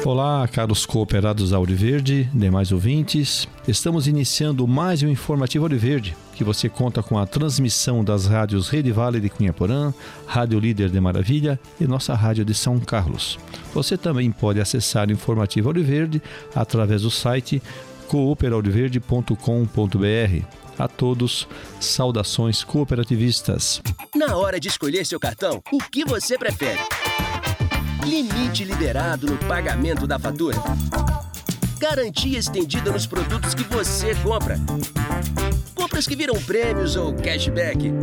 Olá, caros cooperados da Ouro Verde, demais ouvintes. Estamos iniciando mais um Informativo Ouro Verde, que você conta com a transmissão das rádios Rede Vale de Cunhaporã, Rádio Líder de Maravilha e nossa rádio de São Carlos. Você também pode acessar o Informativo Ouro Verde através do site cooperaouriverde.com.br. A todos, saudações cooperativistas. Na hora de escolher seu cartão, o que você prefere? Limite liberado no pagamento da fatura? Garantia estendida nos produtos que você compra? Compras que viram prêmios ou cashback?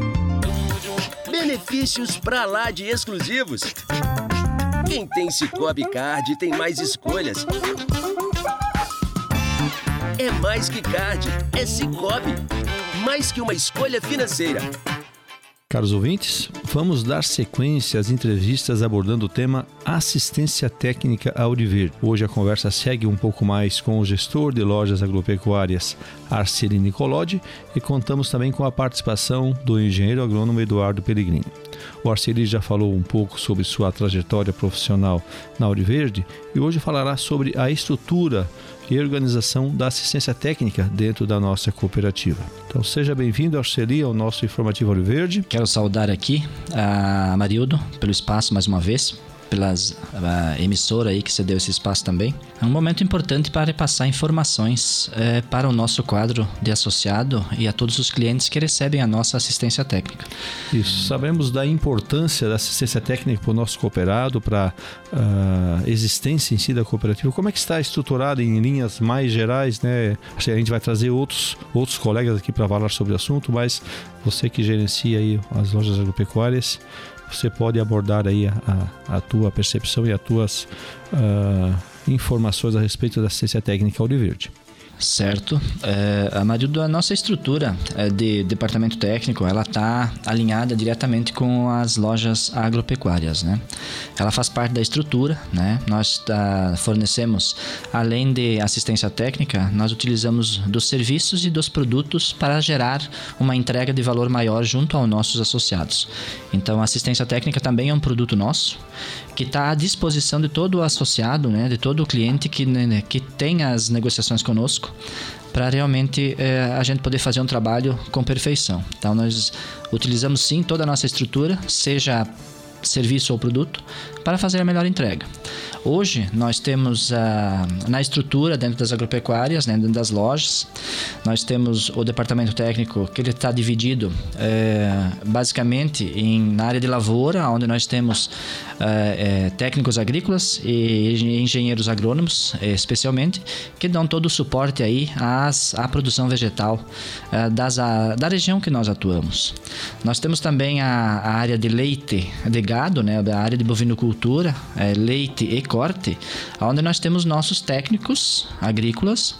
Benefícios pra lá de exclusivos? Quem tem Sicoob Card tem mais escolhas. É mais que card, é Sicoob. Mais que uma escolha financeira. Caros ouvintes, vamos dar sequência às entrevistas abordando o tema assistência técnica à Ouro Verde. Hoje a conversa segue um pouco mais com o gestor de lojas agropecuárias, Arceli Nicolodi, e contamos também com a participação do engenheiro agrônomo Eduardo Pellegrini. O Arceli já falou um pouco sobre sua trajetória profissional na Ouro Verde e hoje falará sobre a estrutura e organização da assistência técnica dentro da nossa cooperativa. Então seja bem-vindo, Arceli, ao nosso Informativo Ouro Verde. Quero saudar aqui a Marildo pelo espaço mais uma vez, pela emissora aí que cedeu esse espaço também. É um momento importante para repassar informações para o nosso quadro de associado e a todos os clientes que recebem a nossa assistência técnica. Isso, sabemos da importância da assistência técnica para o nosso cooperado, para a existência em si da cooperativa. Como é que está estruturado em linhas mais gerais, né? A gente vai trazer outros colegas aqui para falar sobre o assunto, mas você que gerencia aí as lojas agropecuárias, você pode abordar aí a tua percepção e as tuas informações a respeito da assistência técnica Ouro Verde. Certo. A Marildo, a nossa estrutura de departamento técnico, ela está alinhada diretamente com as lojas agropecuárias, né? Ela faz parte da estrutura, né? Nós fornecemos, além de assistência técnica, nós utilizamos dos serviços e dos produtos para gerar uma entrega de valor maior junto aos nossos associados. Então, a assistência técnica também é um produto nosso, que está à disposição de todo o associado, né? De todo o cliente que tem as negociações conosco, para realmente a gente poder fazer um trabalho com perfeição. Então nós utilizamos sim toda a nossa estrutura, seja serviço ou produto, para fazer a melhor entrega. Hoje nós temos na estrutura dentro das agropecuárias, né, dentro das lojas, nós temos o departamento técnico que ele está dividido basicamente na área de lavoura, onde nós temos técnicos agrícolas e engenheiros agrônomos, especialmente, que dão todo o suporte aí à produção vegetal da região que nós atuamos. Nós temos também a área de leite de gado, né, a área de bovinocultura, leite e corte, onde nós temos nossos técnicos agrícolas,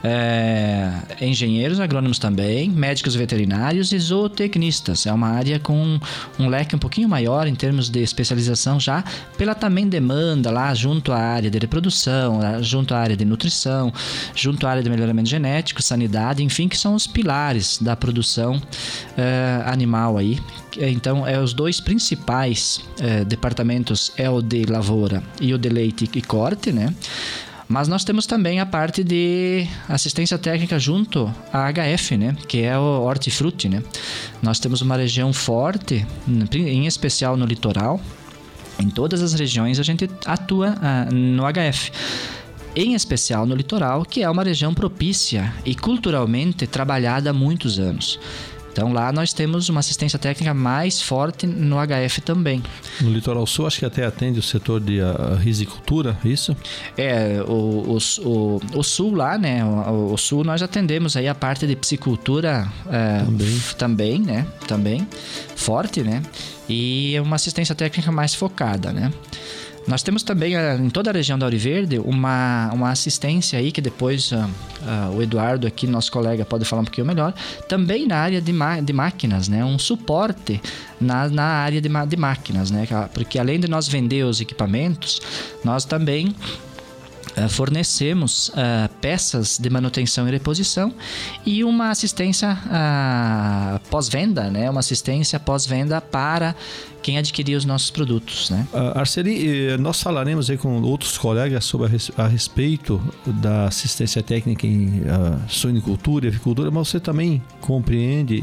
engenheiros agrônomos também, médicos veterinários e zootecnistas. É uma área com um leque um pouquinho maior em termos de especialização já pela também demanda lá junto à área de reprodução, junto à área de nutrição, junto à área de melhoramento genético, sanidade, enfim, que são os pilares da produção animal aí. Então, os dois principais departamentos é o de lavoura e o de leite e corte, né? Mas nós temos também a parte de assistência técnica junto à HF, né? Que é o hortifruti, né? Nós temos uma região forte, em especial no litoral. Em todas as regiões a gente atua no HF. Em especial no litoral, que é uma região propícia e culturalmente trabalhada há muitos anos. Então lá nós temos uma assistência técnica mais forte no HF também. No Litoral Sul acho que até atende o setor de risicultura, isso? O Sul lá, né? O Sul nós atendemos aí a parte de piscicultura também, né? Também forte, né? E uma assistência técnica mais focada, né? Nós temos também em toda a região da Ouro Verde uma assistência aí que depois o Eduardo aqui, nosso colega, pode falar um pouquinho melhor, também na área de máquinas, né? Um suporte na área de máquinas, né? Porque além de nós vender os equipamentos, nós também fornecemos peças de manutenção e reposição e uma assistência pós-venda, né? Uma assistência pós-venda para quem adquirir os nossos produtos, né? Arceli, nós falaremos aí com outros colegas sobre a respeito da assistência técnica em suinicultura e avicultura, mas você também compreende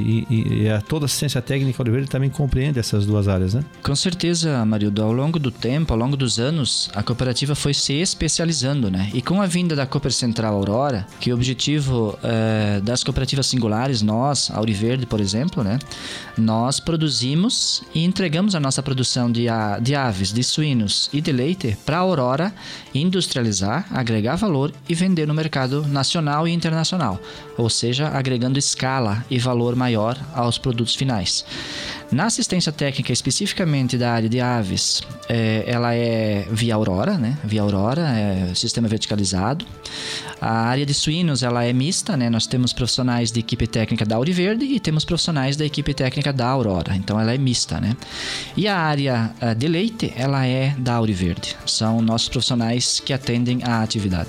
e toda a assistência técnica Ouro Verde também compreende essas duas áreas, né? Com certeza, Amarildo. Ao longo do tempo, ao longo dos anos, a cooperativa foi se especializando, né? E com a vinda da Cooper Central Aurora, que o objetivo das cooperativas singulares, nós, a Ouro Verde, por exemplo, né? Nós produzimos e entregamos a nossa produção de aves, de suínos e de leite para a Aurora industrializar, agregar valor e vender no mercado nacional e internacional, ou seja, agregando escala e valor maior aos produtos finais. Na assistência técnica, especificamente da área de aves, ela é via Aurora, né? Via Aurora, sistema verticalizado. A área de suínos, ela é mista, né? Nós temos profissionais de equipe técnica da Ouro Verde e temos profissionais da equipe técnica da Aurora. Então, ela é mista, né? E a área de leite, ela é da Ouro Verde. São nossos profissionais que atendem à atividade.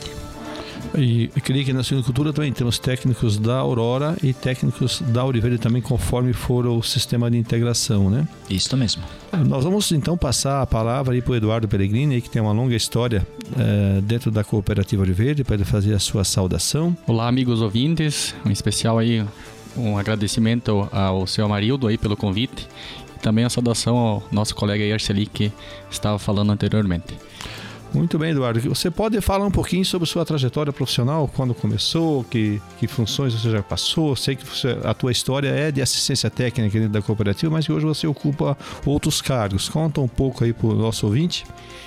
E eu creio que na suinicultura também temos técnicos da Aurora e técnicos da Ouro Verde também, conforme for o sistema de integração, né? Isso mesmo. Nós vamos então passar a palavra aí para o Eduardo Pellegrini, que tem uma longa história dentro da cooperativa Ouro Verde, para ele fazer a sua saudação. Olá, amigos ouvintes, em especial aí um agradecimento ao seu Amarildo aí pelo convite e também a saudação ao nosso colega aí, Arceli, que estava falando anteriormente. Muito bem, Eduardo. Você pode falar um pouquinho sobre sua trajetória profissional, quando começou, que funções você já passou? Sei que a tua história é de assistência técnica dentro da cooperativa, mas que hoje você ocupa outros cargos. Conta um pouco aí para o nosso ouvinte.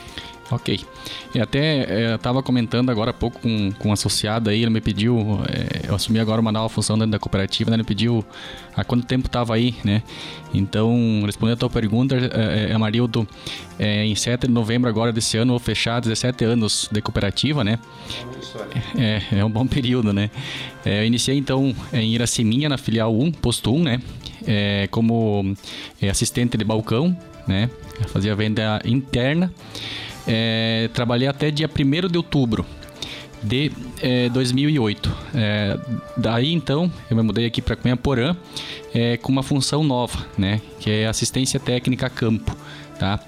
Ok. E até eu estava comentando agora há pouco com um associado aí, ele me pediu, eu assumi agora uma nova função dentro da cooperativa, né? Ele me pediu há quanto tempo estava aí, né? Então, respondendo a tua pergunta, Amarildo, em 7 de novembro agora desse ano, vou fechar 17 anos de cooperativa, né? É um bom período, né? Eu iniciei então em Iraceminha, na filial 1, posto 1, né? Como assistente de balcão, né? Eu fazia venda interna. Trabalhei até dia 1º de outubro de 2008. Daí então eu me mudei aqui para Cunhaporã com uma função nova, né, que é assistência técnica a campo, tá?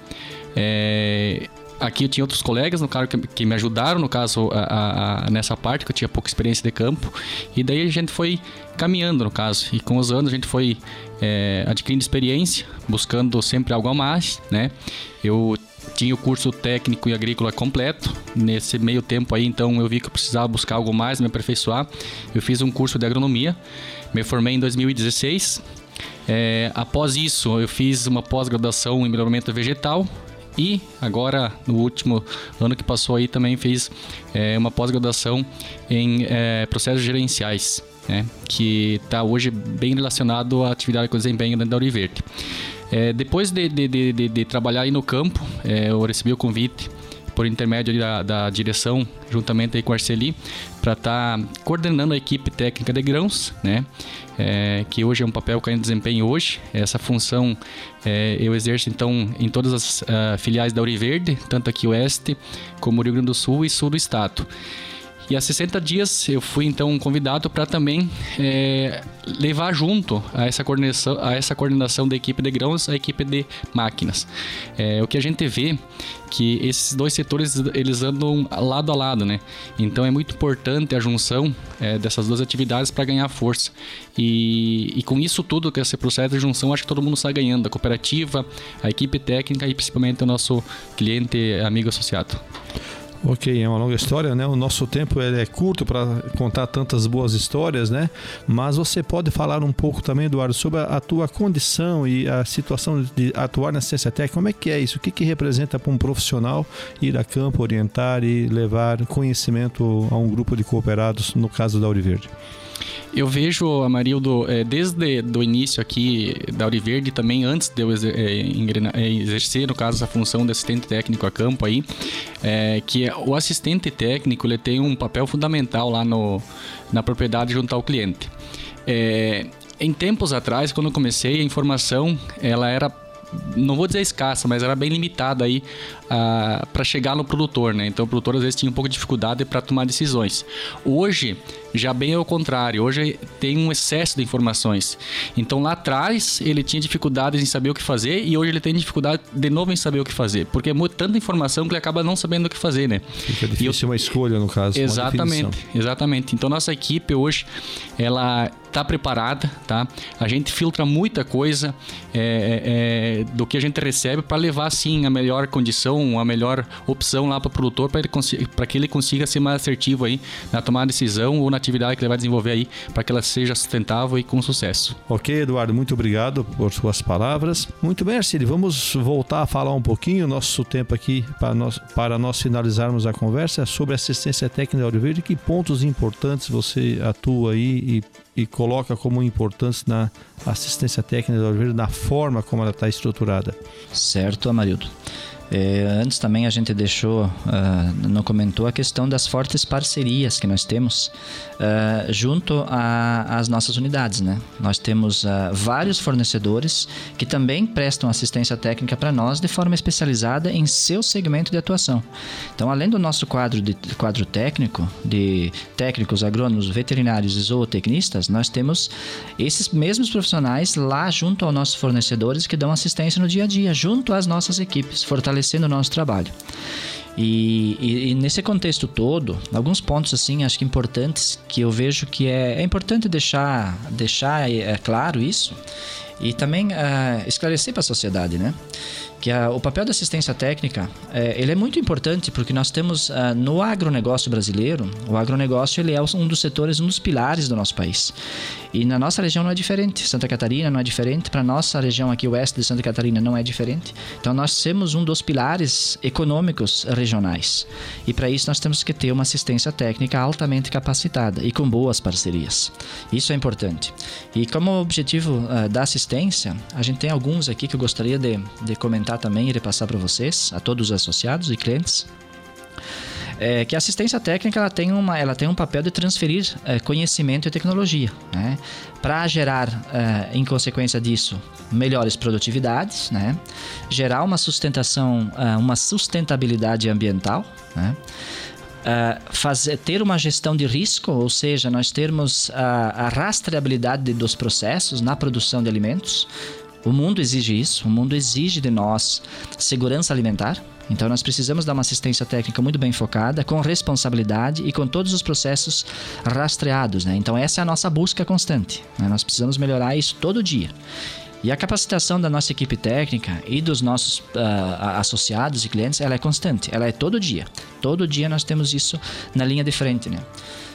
Aqui eu tinha outros colegas, no caso, que me ajudaram, no caso, nessa parte, que eu tinha pouca experiência de campo. E daí a gente foi caminhando, no caso. E com os anos a gente foi adquirindo experiência, buscando sempre algo a mais, né? Eu tinha o curso técnico e agrícola completo. Nesse meio tempo aí, então, eu vi que eu precisava buscar algo mais, me aperfeiçoar. Eu fiz um curso de agronomia, me formei em 2016. Após isso, eu fiz uma pós-graduação em melhoramento vegetal. E agora, no último ano que passou aí, também fiz uma pós-graduação em processos gerenciais, né, que está hoje bem relacionado à atividade que eu desempenho dentro da Ouro Verde. Depois de trabalhar aí no campo, eu recebi o convite por intermédio da direção, juntamente aí com a Arceli, para estar coordenando a equipe técnica de grãos, né? Que hoje é um papel que eu desempenho hoje. Essa função eu exerço então em todas as filiais da Ouro Verde, tanto aqui oeste como Rio Grande do Sul e sul do estado. E há 60 dias eu fui então convidado para também levar junto a essa coordenação da equipe de grãos, a equipe de máquinas. O que a gente vê que esses dois setores eles andam lado a lado, né? Então é muito importante a junção dessas duas atividades para ganhar força. E com isso tudo, que esse processo de junção, acho que todo mundo sai ganhando, a cooperativa, a equipe técnica e principalmente o nosso cliente, amigo associado. Ok, é uma longa história, né? O nosso tempo é curto para contar tantas boas histórias, né? Mas você pode falar um pouco também, Eduardo, sobre a tua condição e a situação de atuar na assistência técnica. Como é que é isso? O que representa para um profissional ir a campo, orientar e levar conhecimento a um grupo de cooperados, no caso da Ouro Verde? Eu vejo, Amarildo, desde o início aqui da Ouro Verde, também antes de eu exercer, no caso, essa função de assistente técnico a campo aí, que o assistente técnico ele tem um papel fundamental lá na propriedade junto ao cliente. Em tempos atrás, quando eu comecei, a informação ela era, não vou dizer escassa, mas era bem limitada aí para chegar no produtor, né? Então o produtor às vezes tinha um pouco de dificuldade para tomar decisões. Hoje, Já bem ao contrário, hoje tem um excesso de informações. Então lá atrás ele tinha dificuldades em saber o que fazer e hoje ele tem dificuldade de novo em saber o que fazer, porque é tanta informação que ele acaba não sabendo o que fazer, né? Fica difícil uma escolha, no caso. Exatamente. Então nossa equipe hoje, ela está preparada, tá? A gente filtra muita coisa do que a gente recebe para levar, sim, a melhor condição, a melhor opção lá para o produtor, para que ele consiga ser mais assertivo aí na tomada de decisão ou na atividade que ele vai desenvolver aí, para que ela seja sustentável e com sucesso. Ok, Eduardo, muito obrigado por suas palavras. Muito bem, Arcílio, vamos voltar a falar um pouquinho, nosso tempo aqui para nós finalizarmos a conversa sobre assistência técnica da Ouro Verde. Que pontos importantes você atua aí e coloca como importantes na assistência técnica da Ouro Verde, na forma como ela está estruturada? Certo, Amarildo. Antes também a gente não comentou a questão das fortes parcerias que nós temos junto às nossas unidades, né? Nós temos vários fornecedores que também prestam assistência técnica para nós de forma especializada em seu segmento de atuação. Então, além do nosso quadro técnico, de técnicos, agrônomos, veterinários e zootecnistas, nós temos esses mesmos profissionais lá junto aos nossos fornecedores que dão assistência no dia a dia, junto às nossas equipes, fortalecendo o nosso trabalho. E nesse contexto todo, alguns pontos assim, acho que importantes, que eu vejo que é importante deixar claro isso e também esclarecer para a sociedade, né? Que o papel da assistência técnica, ele é muito importante porque nós temos no agronegócio brasileiro, o agronegócio ele é um dos setores, um dos pilares do nosso país. E na nossa região não é diferente, Santa Catarina não é diferente, para a nossa região aqui, o oeste de Santa Catarina, não é diferente. Então nós temos um dos pilares econômicos regionais. E para isso nós temos que ter uma assistência técnica altamente capacitada e com boas parcerias. Isso é importante. E como objetivo da assistência, a gente tem alguns aqui que eu gostaria de comentar também e repassar para vocês, a todos os associados e clientes, que a assistência técnica ela tem um papel de transferir conhecimento e tecnologia, né? Para gerar, em consequência disso, melhores produtividades, né? Gerar uma sustentabilidade ambiental, né? Ter uma gestão de risco, ou seja, nós termos a rastreabilidade dos processos na produção de alimentos. O mundo exige isso, o mundo exige de nós segurança alimentar. Então nós precisamos dar uma assistência técnica muito bem focada, com responsabilidade e com todos os processos rastreados, né? Então essa é a nossa busca constante, né? Nós precisamos melhorar isso todo dia. E a capacitação da nossa equipe técnica e dos nossos associados e clientes, ela é constante, ela é todo dia. Todo dia nós temos isso na linha de frente, né?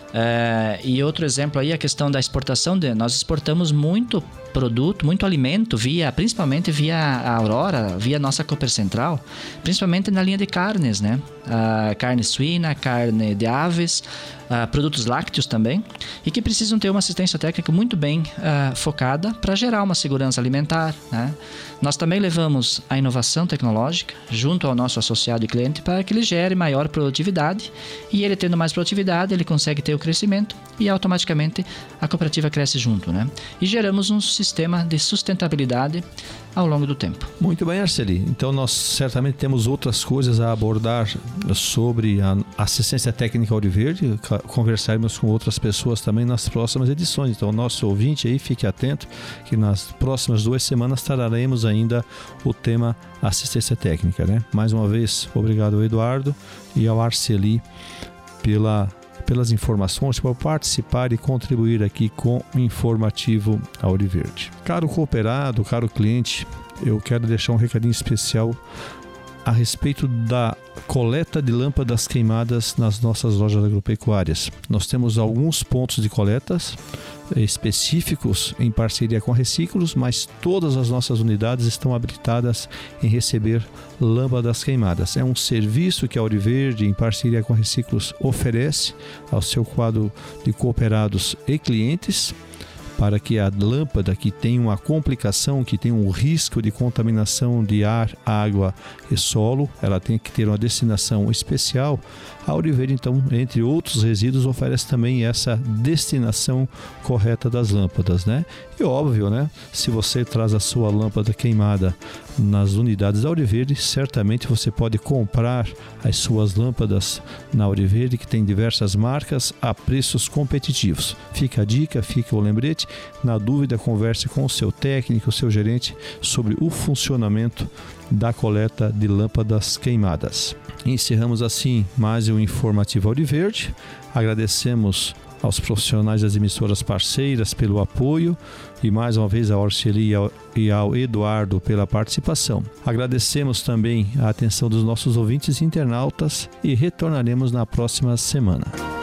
E outro exemplo aí, a questão da exportação. Nós exportamos muito produto, muito alimento, principalmente via a Aurora, via nossa Cooper Central, principalmente na linha de carnes, né? Carne suína, carne de aves, produtos lácteos também, e que precisam ter uma assistência técnica muito bem focada para gerar uma segurança alimentar, né? Nós também levamos a inovação tecnológica junto ao nosso associado e cliente para que ele gere maior produtividade, e ele tendo mais produtividade, ele consegue ter o crescimento e automaticamente a cooperativa cresce junto, né? E geramos um sistema de sustentabilidade ao longo do tempo. Muito bem, Arceli. Então nós certamente temos outras coisas a abordar sobre a assistência técnica Ouro Verde, conversarmos com outras pessoas também nas próximas edições. Então nosso ouvinte aí, fique atento que nas próximas 2 semanas traremos ainda o tema assistência técnica, né? Mais uma vez, obrigado ao Eduardo e ao Arceli pelas informações, por participar e contribuir aqui com o informativo Ouro Verde. Caro cooperado, caro cliente, eu quero deixar um recadinho especial a respeito da coleta de lâmpadas queimadas nas nossas lojas agropecuárias. Nós temos alguns pontos de coletas específicos em parceria com a Reciclos, mas todas as nossas unidades estão habilitadas em receber lâmpadas queimadas. É um serviço que a Ouro Verde, em parceria com a Reciclos, oferece ao seu quadro de cooperados e clientes, para que a lâmpada que tem uma complicação, que tem um risco de contaminação de ar, água e solo, ela tem que ter uma destinação especial. A Ouro Verde, então, entre outros resíduos, oferece também essa destinação correta das lâmpadas, né? E óbvio, né? Se você traz a sua lâmpada queimada nas unidades da Auriverde, certamente você pode comprar as suas lâmpadas na Auriverde, que tem diversas marcas a preços competitivos. Fica a dica, fica o lembrete. Na dúvida, converse com o seu técnico, o seu gerente sobre o funcionamento da coleta de lâmpadas queimadas. Encerramos assim mais um Informativo Auriverde. Agradecemos aos profissionais das emissoras parceiras pelo apoio e mais uma vez a Orceli e ao Eduardo pela participação. Agradecemos também a atenção dos nossos ouvintes e internautas e retornaremos na próxima semana.